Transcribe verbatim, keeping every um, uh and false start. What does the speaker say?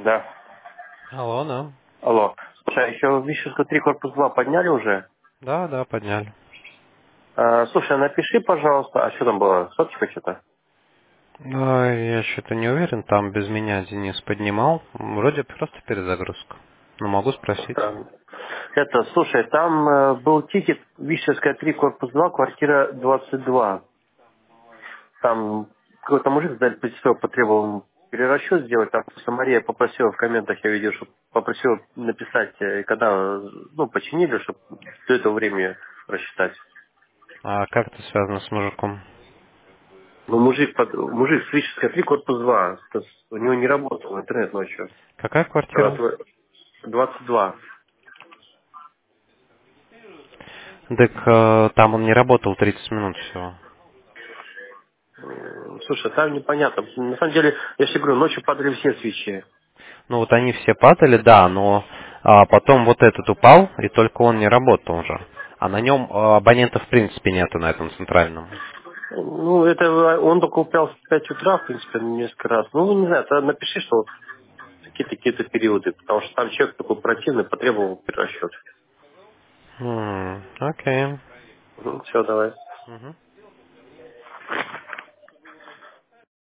Да. Алло, да. Алло. Слушай, а еще Вишенка три корпус два подняли уже? Да, да, подняли. А, слушай, а напиши, пожалуйста, а что там было? Соточка что-то? Да, я что-то не уверен, там без меня Денис поднимал. Вроде просто перезагрузка. Но могу спросить. Там. Это, слушай, там э, был тикет Вишенская три корпус два, квартира двадцать два. Там какой-то мужик сдали председатель потребовал перерасчет сделать. Там просто Мария попросила в комментах, я видел, что попросила написать, э, когда, э, ну, починили, чтобы до этого времени рассчитать. А как это связано с мужиком? Ну, мужик, под- мужик с Вишенской три, корпус два. То есть у него не работал интернет ночью. Какая Когда квартира? твой- двадцать два. Так э, там он не работал тридцать минут всего. М, Слушай, там непонятно. На самом деле, я тебе говорю, ночью падали все свечи. Ну вот они все падали, да, но а, потом вот этот упал, и только он не работал уже. А на нем э, абонентов в принципе нету на этом центральном. Ну, это он только упал в пять утра, в принципе, несколько раз. Ну, не знаю, тогда напиши, что вот какие-то какие-то периоды, потому что там человек такой противный, потребовал перерасчет. М, Окей. Ну, все, давай. Мгм.